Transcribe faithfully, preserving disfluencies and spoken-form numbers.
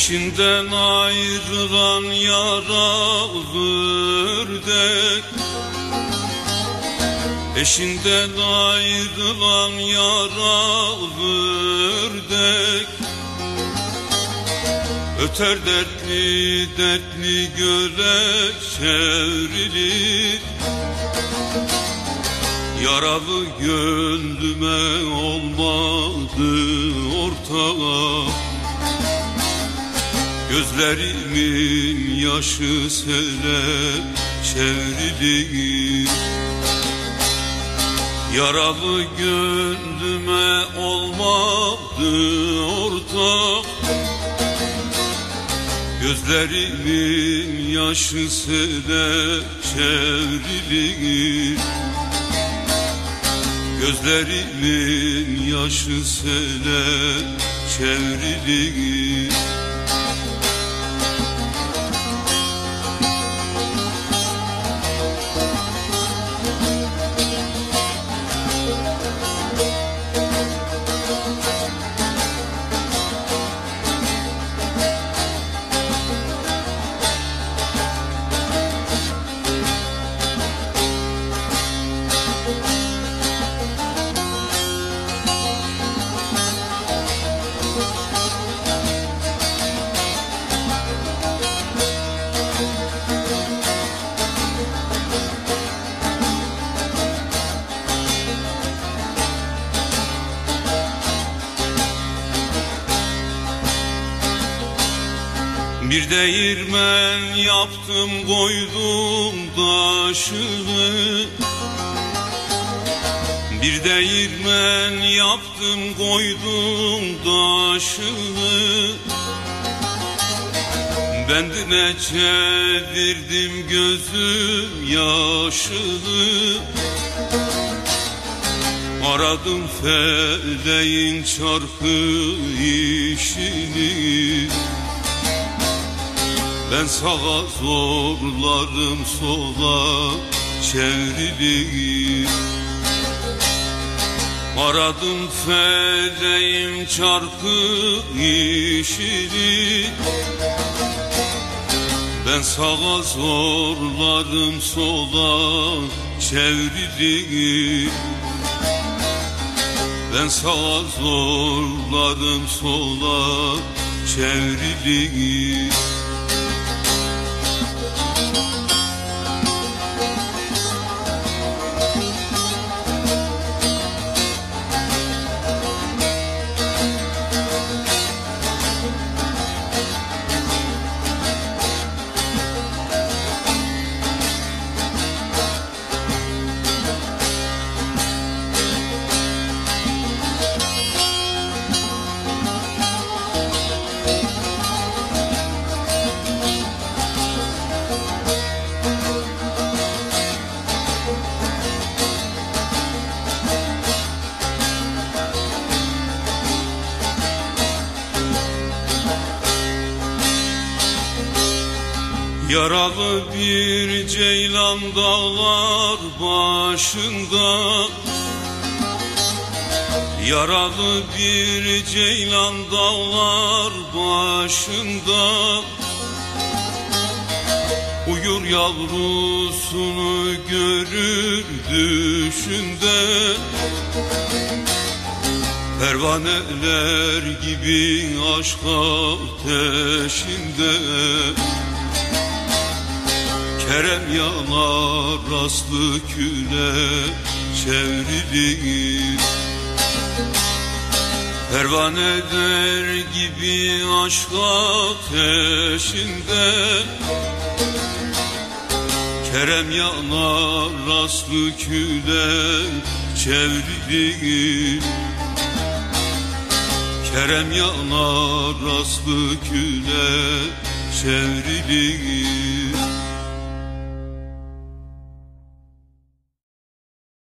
Eşinden ayrılan yaralı ördek, eşinden ayrılan yaralı ördek, öter dertli dertli göle çevrilir. Yaralı gönlüme olmadı ortak, gözlerimin yaşı sele çevrilir. Yaralı gönlüme olmadı ortak, gözlerimin yaşı sele çevrilir. Gözlerimin yaşı sele çevrilir. Bir değirmen yaptım koydum taşını, bir değirmen yaptım koydum taşını, bendine çevirdim gözüm yaşını. Aradım feleğin çarkı işini, ben sağa zorlarım sola çevrilir. Aradım feleğin çarkı işini, ben sağa zorlarım sola çevrilir. Ben sağa zorlarım sola çevrilir. Yaralı bir ceylan dağlar başında, yaralı bir ceylan dağlar başında, uyur yavrusunu görür düşünde. Pervaneler gibi aşk ateşinde, Kerem yanar aslı küle çevrilir. Pervaneler gibi aşk ateşinde, Kerem yanar aslı küle çevrilir. Kerem yanar aslı küle çevrilir.